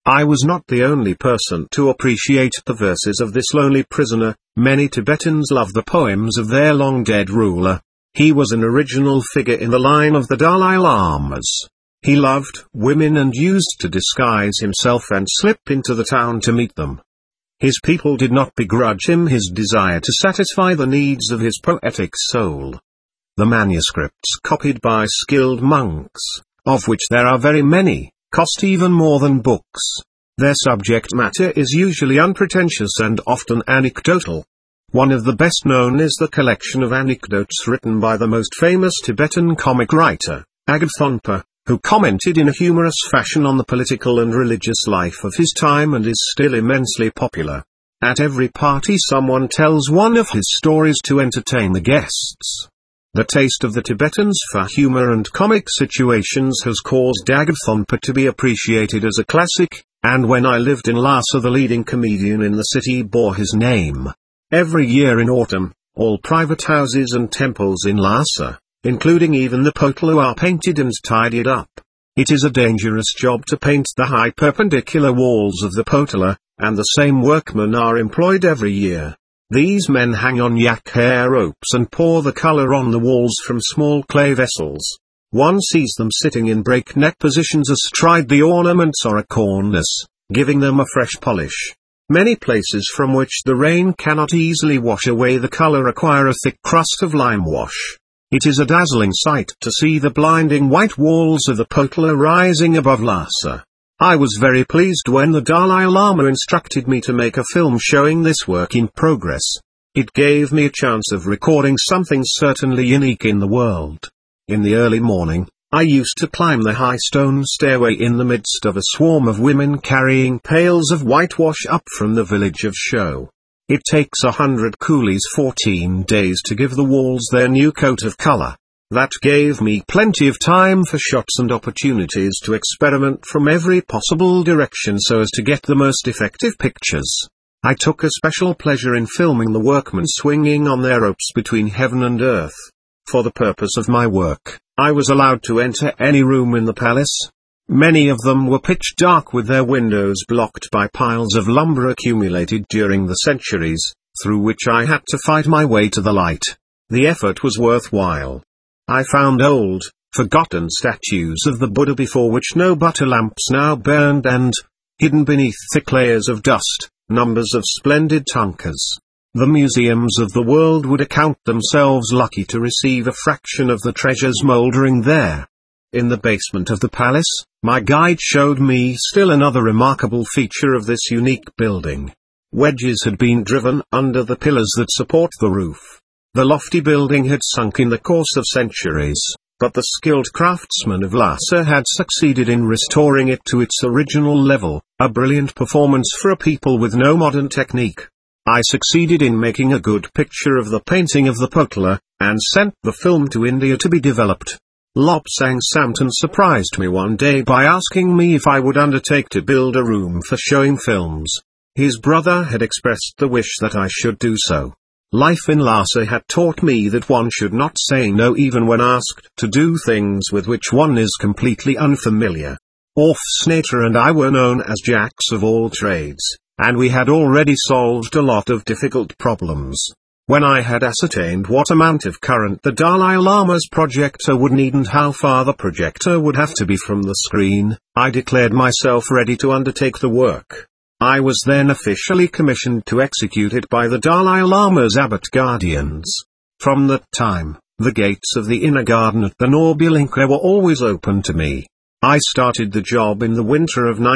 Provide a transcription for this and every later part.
I was not the only person to appreciate the verses of this lonely prisoner. Many Tibetans love the poems of their long-dead ruler. He was an original figure in the line of the Dalai Lamas. He loved women and used to disguise himself and slip into the town to meet them. His people did not begrudge him his desire to satisfy the needs of his poetic soul. The manuscripts copied by skilled monks, of which there are very many, cost even more than books. Their subject matter is usually unpretentious and often anecdotal. One of the best known is the collection of anecdotes written by the most famous Tibetan comic writer, Agathonpa, who commented in a humorous fashion on the political and religious life of his time and is still immensely popular. At every party someone tells one of his stories to entertain the guests. The taste of the Tibetans for humor and comic situations has caused Agathonpa to be appreciated as a classic, and when I lived in Lhasa the leading comedian in the city bore his name. Every year in autumn, all private houses and temples in Lhasa, including even the Potala, are painted and tidied up. It is a dangerous job to paint the high perpendicular walls of the Potala, and the same workmen are employed every year. These men hang on yak hair ropes and pour the color on the walls from small clay vessels. One sees them sitting in breakneck positions astride the ornaments or a cornice, giving them a fresh polish. Many places from which the rain cannot easily wash away the color acquire a thick crust of lime wash. It is a dazzling sight to see the blinding white walls of the Potala rising above Lhasa. I was very pleased when the Dalai Lama instructed me to make a film showing this work in progress. It gave me a chance of recording something certainly unique in the world. In the early morning, I used to climb the high stone stairway in the midst of a swarm of women carrying pails of whitewash up from the village of Sho. It takes 100 coolies 14 days to give the walls their new coat of color. That gave me plenty of time for shots and opportunities to experiment from every possible direction so as to get the most effective pictures. I took a special pleasure in filming the workmen swinging on their ropes between heaven and earth. For the purpose of my work, I was allowed to enter any room in the palace. Many of them were pitch dark with their windows blocked by piles of lumber accumulated during the centuries, through which I had to fight my way to the light. The effort was worthwhile. I found old, forgotten statues of the Buddha before which no butter lamps now burned and, hidden beneath thick layers of dust, numbers of splendid tankas. The museums of the world would account themselves lucky to receive a fraction of the treasures mouldering there. In the basement of the palace, my guide showed me still another remarkable feature of this unique building. Wedges had been driven under the pillars that support the roof. The lofty building had sunk in the course of centuries, but the skilled craftsmen of Lhasa had succeeded in restoring it to its original level, a brilliant performance for a people with no modern technique. I succeeded in making a good picture of the painting of the Potala, and sent the film to India to be developed. Lobsang Samton surprised me one day by asking me if I would undertake to build a room for showing films. His brother had expressed the wish that I should do so. Life in Lhasa had taught me that one should not say no even when asked to do things with which one is completely unfamiliar. Orf Snater and I were known as jacks of all trades, and we had already solved a lot of difficult problems. When I had ascertained what amount of current the Dalai Lama's projector would need and how far the projector would have to be from the screen, I declared myself ready to undertake the work. I was then officially commissioned to execute it by the Dalai Lama's abbot guardians. From that time, the gates of the inner garden at the Norbulinka were always open to me. I started the job in the winter of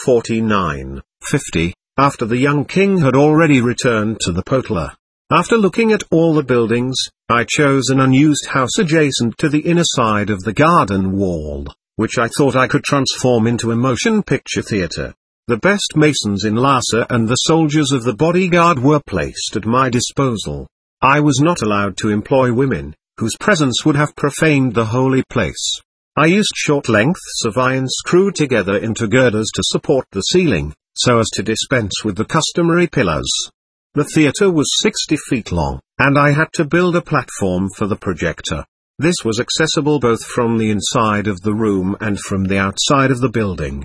1949-50, after the young king had already returned to the Potala. After looking at all the buildings, I chose an unused house adjacent to the inner side of the garden wall, which I thought I could transform into a motion picture theater. The best masons in Lhasa and the soldiers of the bodyguard were placed at my disposal. I was not allowed to employ women, whose presence would have profaned the holy place. I used short lengths of iron screwed together into girders to support the ceiling, so as to dispense with the customary pillars. The theater was 60 feet long, and I had to build a platform for the projector. This was accessible both from the inside of the room and from the outside of the building.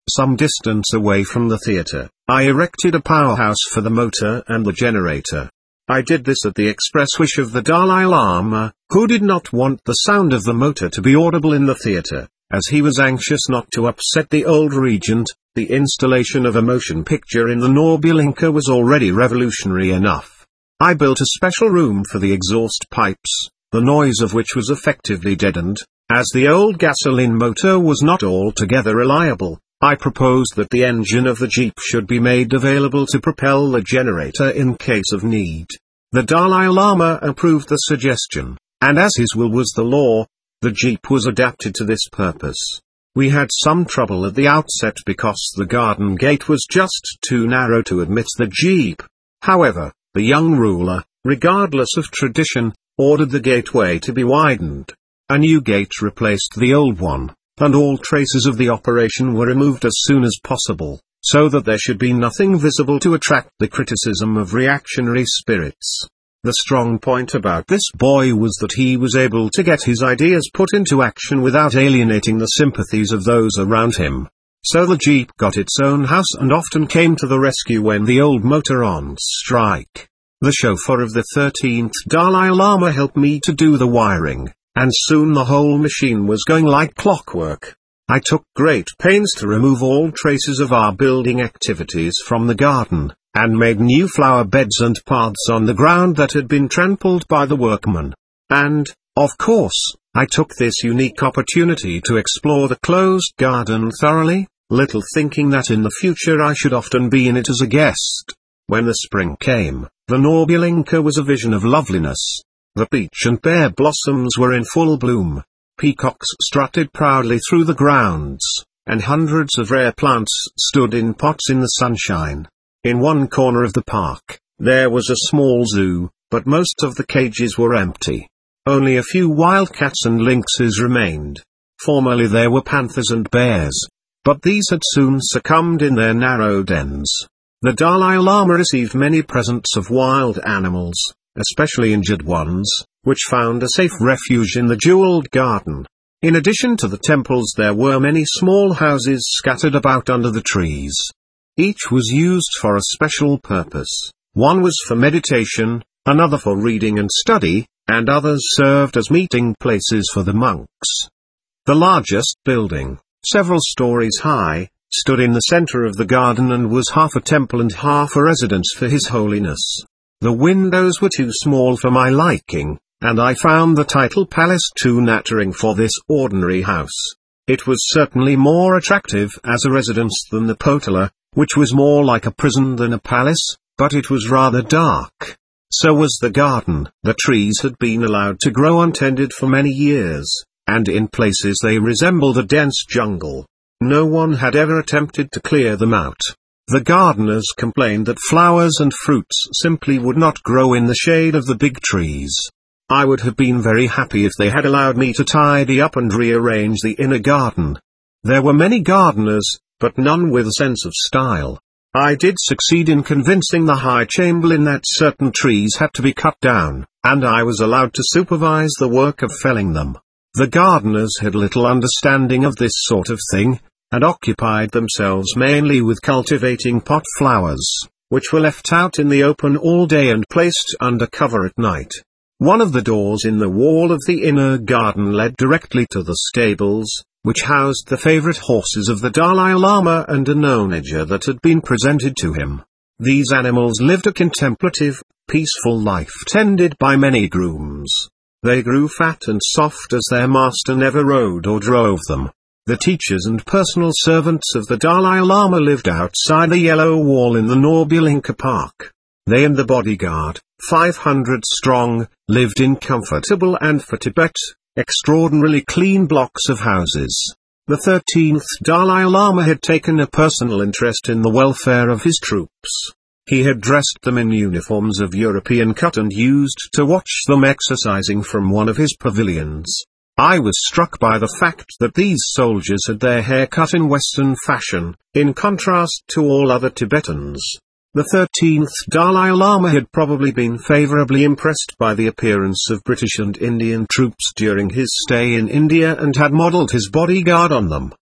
Some distance away from the theater, I erected a powerhouse for the motor and the generator. I did this at the express wish of the Dalai Lama, who did not want the sound of the motor to be audible in the theater, as he was anxious not to upset the old regent. The installation of a motion picture in the Norbulinka was already revolutionary enough. I built a special room for the exhaust pipes, the noise of which was effectively deadened, as the old gasoline motor was not altogether reliable. I proposed that the engine of the Jeep should be made available to propel the generator in case of need. The Dalai Lama approved the suggestion, and as his will was the law, the Jeep was adapted to this purpose. We had some trouble at the outset because the garden gate was just too narrow to admit the Jeep. However, the young ruler, regardless of tradition, ordered the gateway to be widened. A new gate replaced the old one, and all traces of the operation were removed as soon as possible, so that there should be nothing visible to attract the criticism of reactionary spirits. The strong point about this boy was that he was able to get his ideas put into action without alienating the sympathies of those around him. So the Jeep got its own house and often came to the rescue when the old motor on strike. The chauffeur of the 13th Dalai Lama helped me to do the wiring, and soon the whole machine was going like clockwork. I took great pains to remove all traces of our building activities from the garden, and made new flower beds and paths on the ground that had been trampled by the workmen. And, of course, I took this unique opportunity to explore the closed garden thoroughly, little thinking that in the future I should often be in it as a guest. When the spring came, the Norbulinka was a vision of loveliness. The peach and pear blossoms were in full bloom. Peacocks strutted proudly through the grounds, and hundreds of rare plants stood in pots in the sunshine. In one corner of the park, there was a small zoo, but most of the cages were empty. Only a few wildcats and lynxes remained. Formerly there were panthers and bears, but these had soon succumbed in their narrow dens. The Dalai Lama received many presents of wild animals, especially injured ones, which found a safe refuge in the jeweled garden. In addition to the temples there were many small houses scattered about under the trees. Each was used for a special purpose. One was for meditation, another for reading and study, and others served as meeting places for the monks. The largest building, several stories high, stood in the center of the garden and was half a temple and half a residence for His Holiness. The windows were too small for my liking, and I found the title palace too nattering for this ordinary house. It was certainly more attractive as a residence than the Potala, which was more like a prison than a palace, but it was rather dark. So was the garden. The trees had been allowed to grow untended for many years, and in places they resembled a dense jungle. No one had ever attempted to clear them out. The gardeners complained that flowers and fruits simply would not grow in the shade of the big trees. I would have been very happy if they had allowed me to tidy up and rearrange the inner garden. There were many gardeners, but none with a sense of style. I did succeed in convincing the High Chamberlain that certain trees had to be cut down, and I was allowed to supervise the work of felling them. The gardeners had little understanding of this sort of thing, and occupied themselves mainly with cultivating pot flowers, which were left out in the open all day and placed under cover at night. One of the doors in the wall of the inner garden led directly to the stables, which housed the favorite horses of the Dalai Lama and a onager that had been presented to him. These animals lived a contemplative, peaceful life tended by many grooms. They grew fat and soft as their master never rode or drove them. The teachers and personal servants of the Dalai Lama lived outside the yellow wall in the Norbulinka Park. They and the bodyguard, 500 strong, lived in comfortable and for Tibet, extraordinarily clean blocks of houses. The 13th Dalai Lama had taken a personal interest in the welfare of his troops. He had dressed them in uniforms of European cut and used to watch them exercising from one of his pavilions. I was struck by the fact that these soldiers had their hair cut in Western fashion, in contrast to all other Tibetans. The 13th Dalai Lama had probably been favorably impressed by the appearance of British and Indian troops during his stay in India and had modeled his bodyguard on them.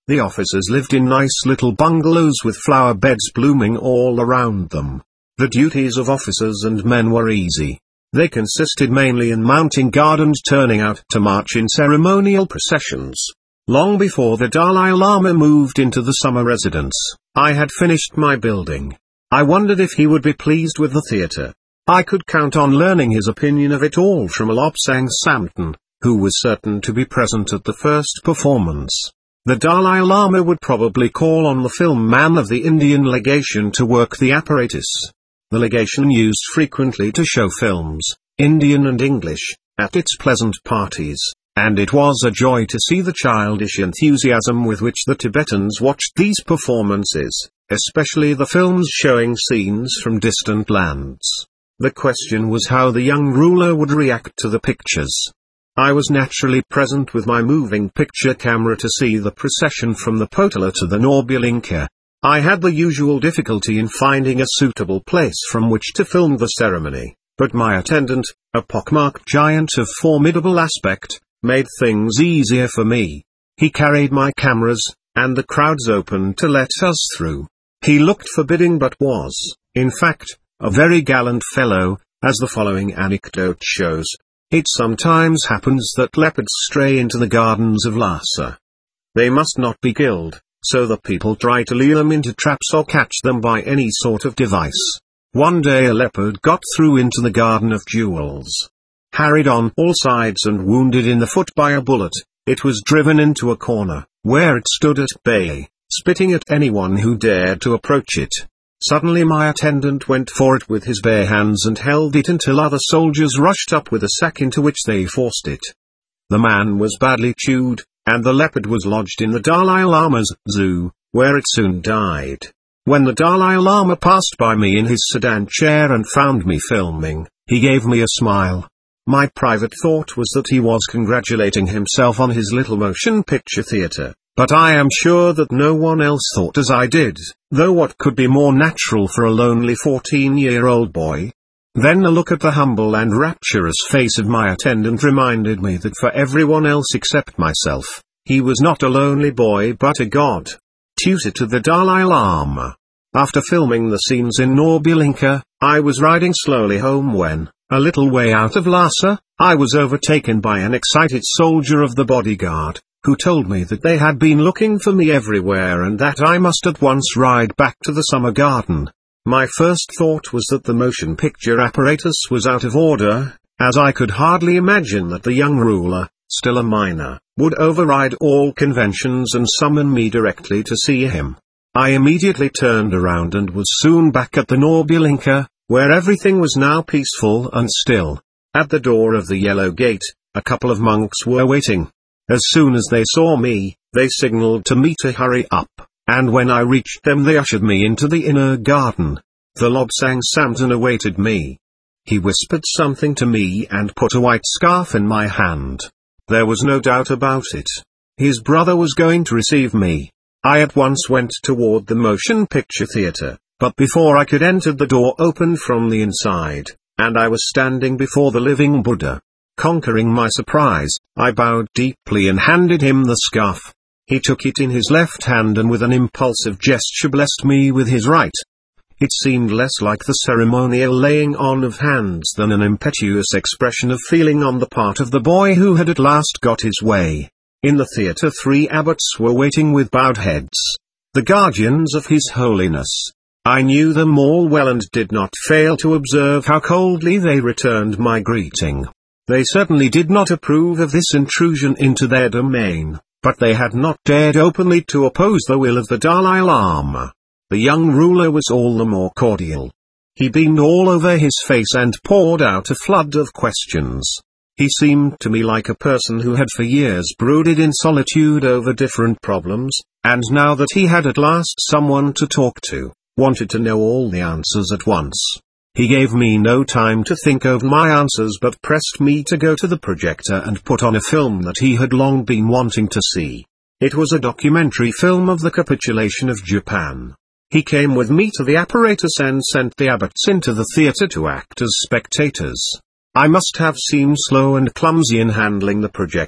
The officers lived in nice little bungalows with flower beds blooming all around them. The duties of officers and men were easy. They consisted mainly in mounting guard and turning out to march in ceremonial processions. Long before the Dalai Lama moved into the summer residence, I had finished my building. I wondered if he would be pleased with the theatre. I could count on learning his opinion of it all from Lobsang Samten, who was certain to be present at the first performance. The Dalai Lama would probably call on the film man of the Indian legation to work the apparatus. The legation used frequently to show films, Indian and English, at its pleasant parties, and it was a joy to see the childish enthusiasm with which the Tibetans watched these performances, especially the films showing scenes from distant lands. The question was how the young ruler would react to the pictures. I was naturally present with my moving picture camera to see the procession from the Potala to the Norbulinka. I had the usual difficulty in finding a suitable place from which to film the ceremony, but my attendant, a pockmarked giant of formidable aspect, made things easier for me. He carried my cameras, and the crowds opened to let us through. He looked forbidding but was, in fact, a very gallant fellow, as the following anecdote shows. It sometimes happens that leopards stray into the gardens of Lhasa. They must not be killed, so the people try to lure them into traps or catch them by any sort of device. One day a leopard got through into the Garden of Jewels. Harried on all sides and wounded in the foot by a bullet, it was driven into a corner, where it stood at bay, spitting at anyone who dared to approach it. Suddenly my attendant went for it with his bare hands and held it until other soldiers rushed up with a sack into which they forced it. The man was badly chewed, and the leopard was lodged in the Dalai Lama's zoo, where it soon died. When the Dalai Lama passed by me in his sedan chair and found me filming, he gave me a smile. My private thought was that he was congratulating himself on his little motion picture theater. But I am sure that no one else thought as I did, though what could be more natural for a lonely 14-year-old boy? Then a look at the humble and rapturous face of my attendant reminded me that for everyone else except myself, he was not a lonely boy but a god. Tutor to the Dalai Lama. After filming the scenes in Norbulinka, I was riding slowly home when, a little way out of Lhasa, I was overtaken by an excited soldier of the bodyguard, who told me that they had been looking for me everywhere and that I must at once ride back to the summer garden. My first thought was that the motion picture apparatus was out of order, as I could hardly imagine that the young ruler, still a minor, would override all conventions and summon me directly to see him. I immediately turned around and was soon back at the Norbulinka, where everything was now peaceful and still. At the door of the Yellow Gate, a couple of monks were waiting. As soon as they saw me, they signaled to me to hurry up, and when I reached them they ushered me into the inner garden. The Lobsang Samten awaited me. He whispered something to me and put a white scarf in my hand. There was no doubt about it. His brother was going to receive me. I at once went toward the motion picture theater, but before I could enter the door opened from the inside, and I was standing before the living Buddha. Conquering my surprise, I bowed deeply and handed him the scarf. He took it in his left hand and with an impulsive gesture blessed me with his right. It seemed less like the ceremonial laying on of hands than an impetuous expression of feeling on the part of the boy who had at last got his way. In the theatre 3 abbots were waiting with bowed heads, the guardians of His Holiness. I knew them all well and did not fail to observe how coldly they returned my greeting. They certainly did not approve of this intrusion into their domain, but they had not dared openly to oppose the will of the Dalai Lama. The young ruler was all the more cordial. He beamed all over his face and poured out a flood of questions. He seemed to me like a person who had for years brooded in solitude over different problems, and now that he had at last someone to talk to, wanted to know all the answers at once. He gave me no time to think over my answers but pressed me to go to the projector and put on a film that he had long been wanting to see. It was a documentary film of the capitulation of Japan. He came with me to the apparatus and sent the abbots into the theatre to act as spectators. I must have seemed slow and clumsy in handling the projector,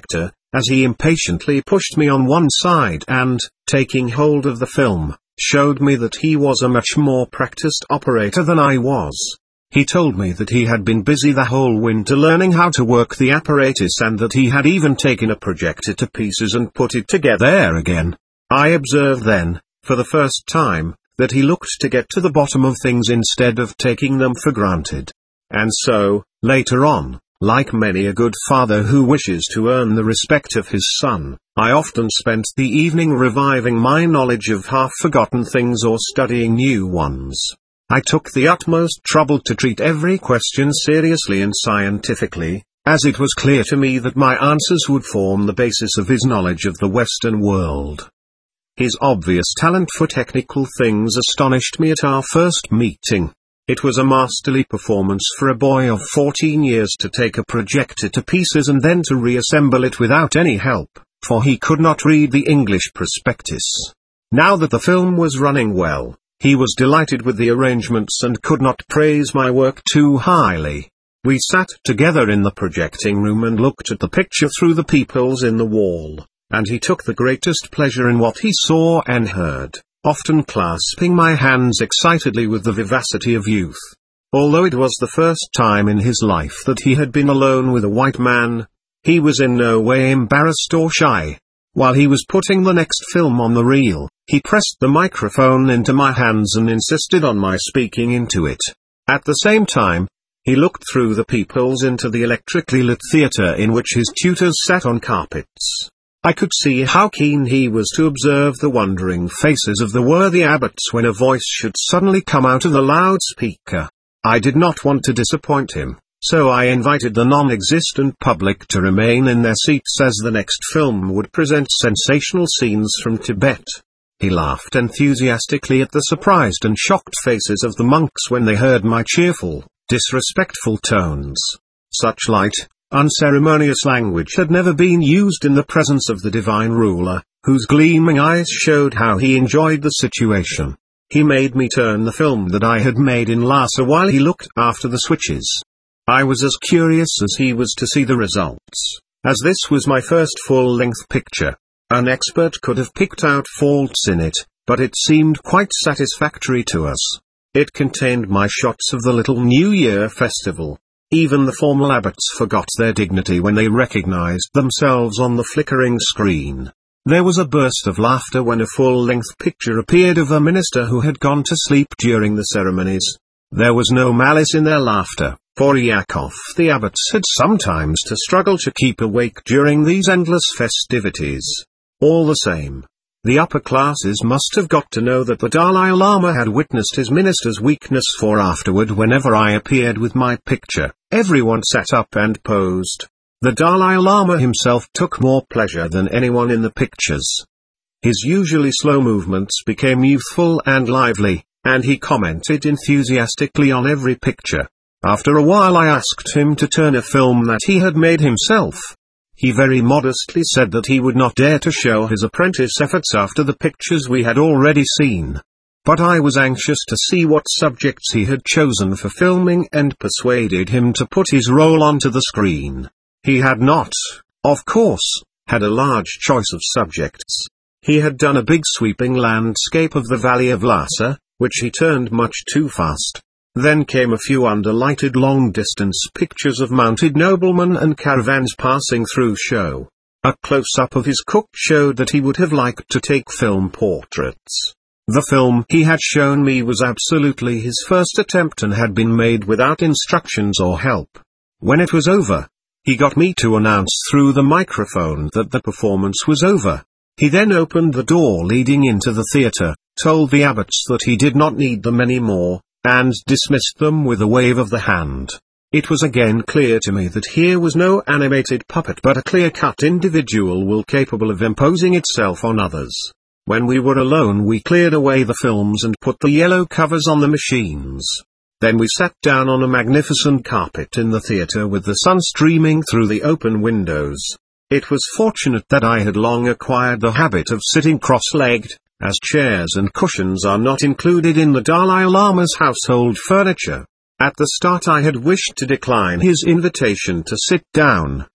as he impatiently pushed me on one side and, taking hold of the film, showed me that he was a much more practiced operator than I was. He told me that he had been busy the whole winter learning how to work the apparatus and that he had even taken a projector to pieces and put it together again. I observed then, for the first time, that he looked to get to the bottom of things instead of taking them for granted. And so, later on, like many a good father who wishes to earn the respect of his son, I often spent the evening reviving my knowledge of half-forgotten things or studying new ones. I took the utmost trouble to treat every question seriously and scientifically, as it was clear to me that my answers would form the basis of his knowledge of the Western world. His obvious talent for technical things astonished me at our first meeting. It was a masterly performance for a boy of 14 years to take a projector to pieces and then to reassemble it without any help, for he could not read the English prospectus. Now that the film was running well, he was delighted with the arrangements and could not praise my work too highly. We sat together in the projecting room and looked at the picture through the peepholes in the wall, and he took the greatest pleasure in what he saw and heard, often clasping my hands excitedly with the vivacity of youth. Although it was the first time in his life that he had been alone with a white man, he was in no way embarrassed or shy. While he was putting the next film on the reel, he pressed the microphone into my hands and insisted on my speaking into it. At the same time, he looked through the peepholes into the electrically lit theater in which his tutors sat on carpets. I could see how keen he was to observe the wondering faces of the worthy abbots when a voice should suddenly come out of the loudspeaker. I did not want to disappoint him, so I invited the non-existent public to remain in their seats as the next film would present sensational scenes from Tibet. He laughed enthusiastically at the surprised and shocked faces of the monks when they heard my cheerful, disrespectful tones. Such light, unceremonious language had never been used in the presence of the divine ruler, whose gleaming eyes showed how he enjoyed the situation. He made me turn the film that I had made in Lhasa while he looked after the switches. I was as curious as he was to see the results, as this was my first full-length picture. An expert could have picked out faults in it, but it seemed quite satisfactory to us. It contained my shots of the little New Year festival. Even the formal abbots forgot their dignity when they recognized themselves on the flickering screen. There was a burst of laughter when a full-length picture appeared of a minister who had gone to sleep during the ceremonies. There was no malice in their laughter, for Yakov the abbots had sometimes to struggle to keep awake during these endless festivities. All the same, the upper classes must have got to know that the Dalai Lama had witnessed his minister's weakness, for afterward whenever I appeared with my picture, everyone sat up and posed. The Dalai Lama himself took more pleasure than anyone in the pictures. His usually slow movements became youthful and lively, and he commented enthusiastically on every picture. After a while I asked him to turn a film that he had made himself. He very modestly said that he would not dare to show his apprentice efforts after the pictures we had already seen. But I was anxious to see what subjects he had chosen for filming and persuaded him to put his role onto the screen. He had not, of course, had a large choice of subjects. He had done a big sweeping landscape of the valley of Lhasa, which he turned much too fast. Then came a few underlighted long-distance pictures of mounted noblemen and caravans passing through show. A close-up of his cook showed that he would have liked to take film portraits. The film he had shown me was absolutely his first attempt and had been made without instructions or help. When it was over, he got me to announce through the microphone that the performance was over. He then opened the door leading into the theater, told the abbots that he did not need them anymore, and dismissed them with a wave of the hand. It was again clear to me that here was no animated puppet but a clear-cut individual will capable of imposing itself on others. When we were alone we cleared away the films and put the yellow covers on the machines. Then we sat down on a magnificent carpet in the theater with the sun streaming through the open windows. It was fortunate that I had long acquired the habit of sitting cross-legged, as chairs and cushions are not included in the Dalai Lama's household furniture. At the start I had wished to decline his invitation to sit down,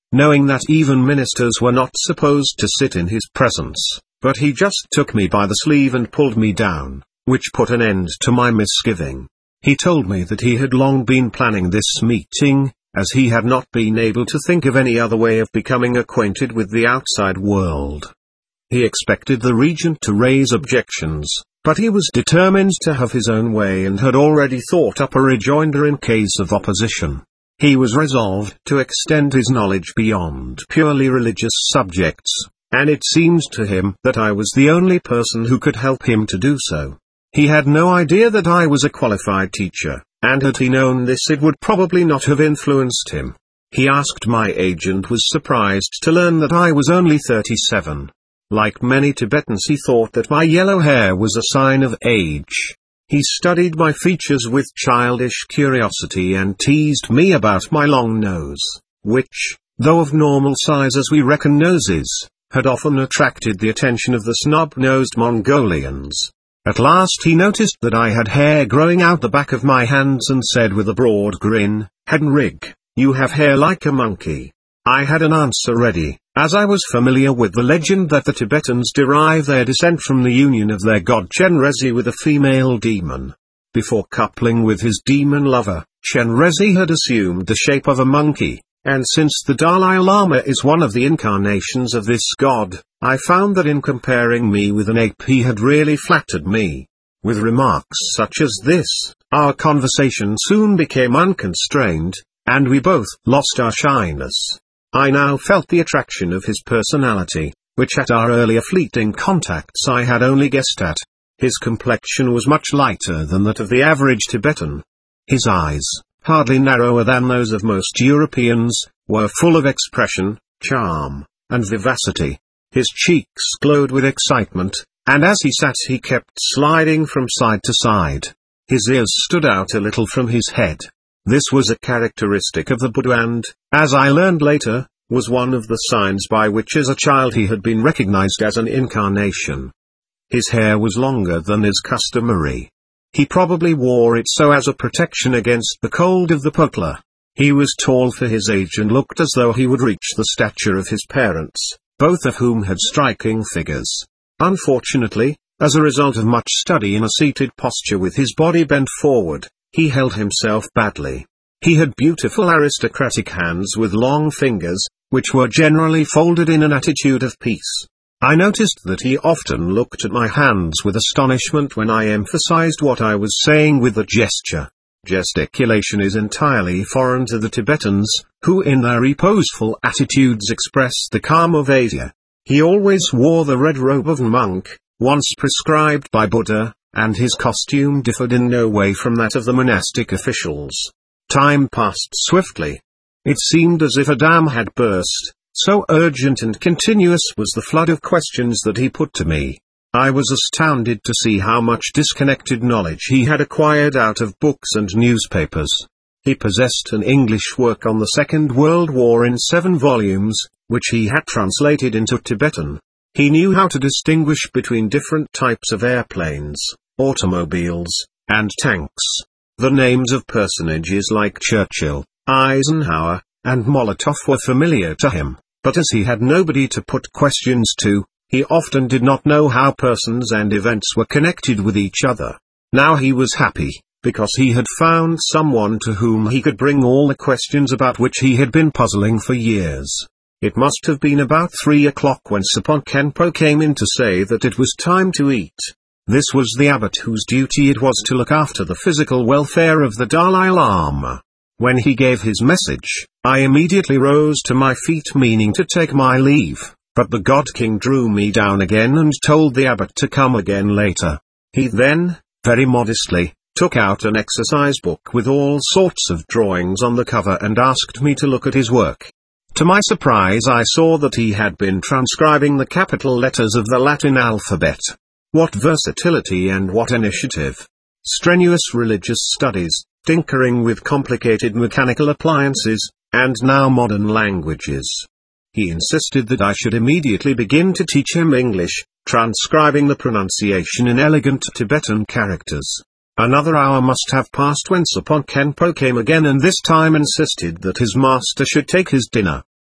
knowing that even ministers were not supposed to sit in his presence, but he just took me by the sleeve and pulled me down, which put an end to my misgiving. He told me that he had long been planning this meeting, as he had not been able to think of any other way of becoming acquainted with the outside world. He expected the regent to raise objections, but he was determined to have his own way and had already thought up a rejoinder in case of opposition. He was resolved to extend his knowledge beyond purely religious subjects, and it seemed to him that I was the only person who could help him to do so. He had no idea that I was a qualified teacher, and had he known this it would probably not have influenced him. He asked my age and was surprised to learn that I was only 37. Like many Tibetans, he thought that my yellow hair was a sign of age. He studied my features with childish curiosity and teased me about my long nose, which, though of normal size as we reckon noses, had often attracted the attention of the snub-nosed Mongolians. At last he noticed that I had hair growing out the back of my hands and said with a broad grin, "Henrik, you have hair like a monkey." I had an answer ready, as I was familiar with the legend that the Tibetans derive their descent from the union of their god Chenrezig with a female demon. Before coupling with his demon lover, Chenrezig had assumed the shape of a monkey, and since the Dalai Lama is one of the incarnations of this god, I found that in comparing me with an ape he had really flattered me. With remarks such as this, our conversation soon became unconstrained, and we both lost our shyness. I now felt the attraction of his personality, which at our earlier fleeting contacts I had only guessed at. His complexion was much lighter than that of the average Tibetan. His eyes, hardly narrower than those of most Europeans, were full of expression, charm, and vivacity. His cheeks glowed with excitement, and as he sat he kept sliding from side to side. His ears stood out a little from his head. This was a characteristic of the Buddha and, as I learned later, was one of the signs by which as a child he had been recognized as an incarnation. His hair was longer than is customary. He probably wore it so as a protection against the cold of the Pukla. He was tall for his age and looked as though he would reach the stature of his parents, both of whom had striking figures. Unfortunately, as a result of much study in a seated posture with his body bent forward, he held himself badly. He had beautiful aristocratic hands with long fingers, which were generally folded in an attitude of peace. I noticed that he often looked at my hands with astonishment when I emphasized what I was saying with a gesture. Gesticulation is entirely foreign to the Tibetans, who in their reposeful attitudes express the calm of Asia. He always wore the red robe of a monk, once prescribed by Buddha, and his costume differed in no way from that of the monastic officials. Time passed swiftly. It seemed as if a dam had burst, so urgent and continuous was the flood of questions that he put to me. I was astounded to see how much disconnected knowledge he had acquired out of books and newspapers. He possessed an English work on the Second World War in 7 volumes, which he had translated into Tibetan. He knew how to distinguish between different types of airplanes, automobiles, and tanks. The names of personages like Churchill, Eisenhower, and Molotov were familiar to him, but as he had nobody to put questions to, he often did not know how persons and events were connected with each other. Now he was happy, because he had found someone to whom he could bring all the questions about which he had been puzzling for years. It must have been about 3 o'clock when Sapon Khenpo came in to say that it was time to eat. This was the abbot whose duty it was to look after the physical welfare of the Dalai Lama. When he gave his message, I immediately rose to my feet meaning to take my leave, but the God King drew me down again and told the abbot to come again later. He then, very modestly, took out an exercise book with all sorts of drawings on the cover and asked me to look at his work. To my surprise I saw that he had been transcribing the capital letters of the Latin alphabet. What versatility and what initiative! Strenuous religious studies, tinkering with complicated mechanical appliances, and now modern languages. He insisted that I should immediately begin to teach him English, transcribing the pronunciation in elegant Tibetan characters. Another hour must have passed when Sapon Khenpo came again and this time insisted that his master should take his dinner.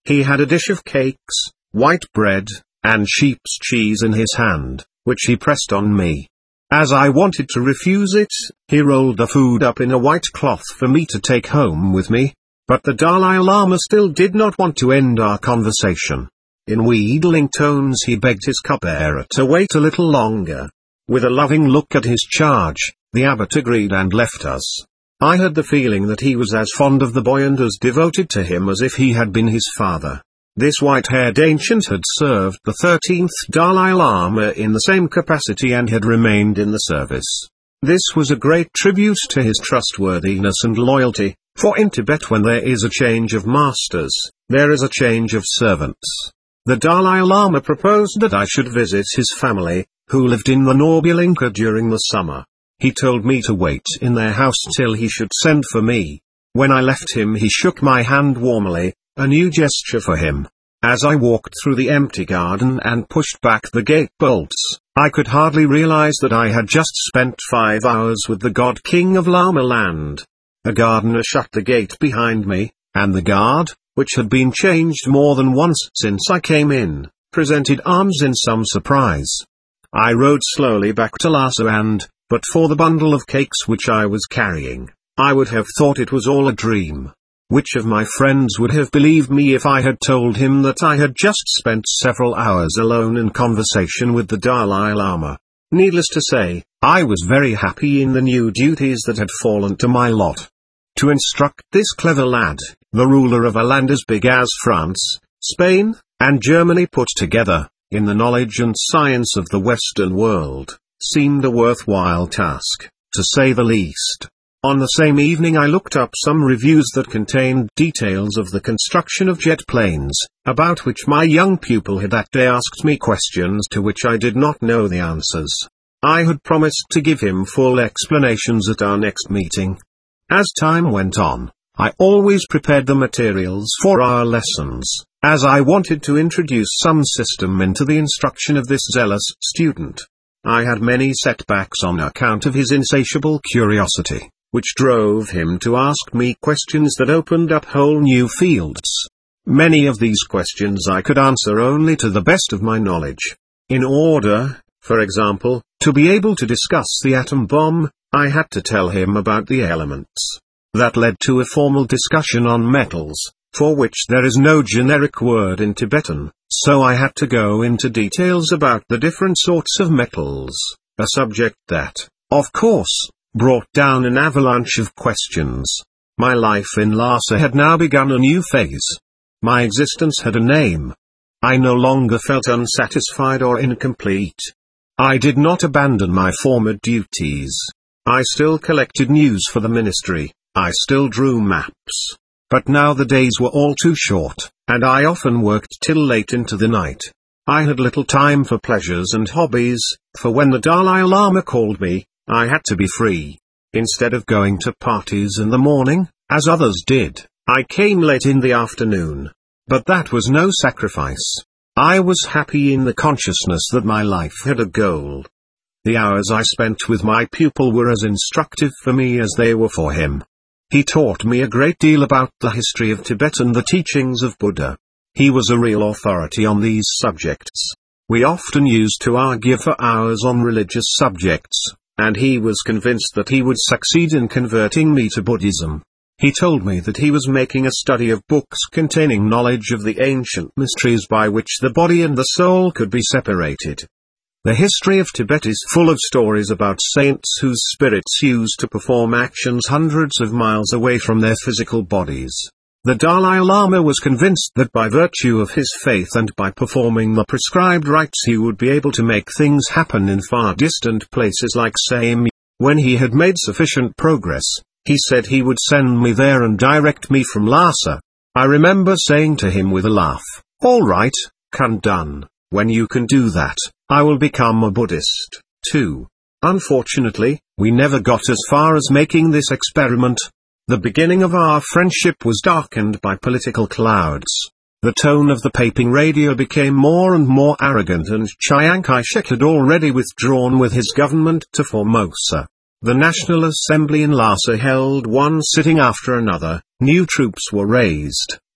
He had a dish of cakes, white bread, and sheep's cheese in his hand, which he pressed on me. As I wanted to refuse it, he rolled the food up in a white cloth for me to take home with me. But the Dalai Lama still did not want to end our conversation. In wheedling tones he begged his cupbearer to wait a little longer. With a loving look at his charge, the abbot agreed and left us. I had the feeling that he was as fond of the boy and as devoted to him as if he had been his father. This white-haired ancient had served the 13th Dalai Lama in the same capacity and had remained in the service. This was a great tribute to his trustworthiness and loyalty, for in Tibet when there is a change of masters, there is a change of servants. The Dalai Lama proposed that I should visit his family, who lived in the Norbulinka during the summer. He told me to wait in their house till he should send for me. When I left him he shook my hand warmly, a new gesture for him. As I walked through the empty garden and pushed back the gate bolts, I could hardly realize that I had just spent 5 hours with the God King of Lama Land. A gardener shut the gate behind me, and the guard, which had been changed more than once since I came in, presented arms in some surprise. I rode slowly back to Lhasa and, but for the bundle of cakes which I was carrying, I would have thought it was all a dream. Which of my friends would have believed me if I had told him that I had just spent several hours alone in conversation with the Dalai Lama? Needless to say, I was very happy in the new duties that had fallen to my lot. To instruct this clever lad, the ruler of a land as big as France, Spain, and Germany put together, in the knowledge and science of the Western world, seemed a worthwhile task, to say the least. On the same evening I looked up some reviews that contained details of the construction of jet planes, about which my young pupil had that day asked me questions to which I did not know the answers. I had promised to give him full explanations at our next meeting. As time went on, I always prepared the materials for our lessons, as I wanted to introduce some system into the instruction of this zealous student. I had many setbacks on account of his insatiable curiosity, which drove him to ask me questions that opened up whole new fields. Many of these questions I could answer only to the best of my knowledge. In order, for example, to be able to discuss the atom bomb, I had to tell him about the elements. That led to a formal discussion on metals, for which there is no generic word in Tibetan, so I had to go into details about the different sorts of metals, a subject that, of course, brought down an avalanche of questions. My life in Lhasa had now begun a new phase. My existence had a name. I no longer felt unsatisfied or incomplete. I did not abandon my former duties. I still collected news for the ministry, I still drew maps. But now the days were all too short, and I often worked till late into the night. I had little time for pleasures and hobbies, for when the Dalai Lama called me, I had to be free. Instead of going to parties in the morning, as others did, I came late in the afternoon. But that was no sacrifice. I was happy in the consciousness that my life had a goal. The hours I spent with my pupil were as instructive for me as they were for him. He taught me a great deal about the history of Tibet and the teachings of Buddha. He was a real authority on these subjects. We often used to argue for hours on religious subjects, and he was convinced that he would succeed in converting me to Buddhism. He told me that he was making a study of books containing knowledge of the ancient mysteries by which the body and the soul could be separated. The history of Tibet is full of stories about saints whose spirits used to perform actions hundreds of miles away from their physical bodies. The Dalai Lama was convinced that by virtue of his faith and by performing the prescribed rites he would be able to make things happen in far distant places like Siam. When he had made sufficient progress, he said he would send me there and direct me from Lhasa. I remember saying to him with a laugh, "All right, Kundan, when you can do that, I will become a Buddhist, too." Unfortunately, we never got as far as making this experiment. The beginning of our friendship was darkened by political clouds. The tone of the Paping radio became more and more arrogant, and Chiang Kai-shek had already withdrawn with his government to Formosa. The National Assembly in Lhasa held one sitting after another, new troops were raised,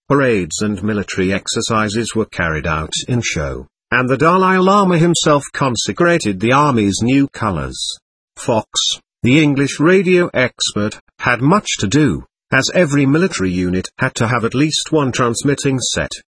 Parades and military exercises were carried out in show, and the Dalai Lama himself consecrated the army's new colors. Fox, the English radio expert, had much to do, as every military unit had to have at least one transmitting set.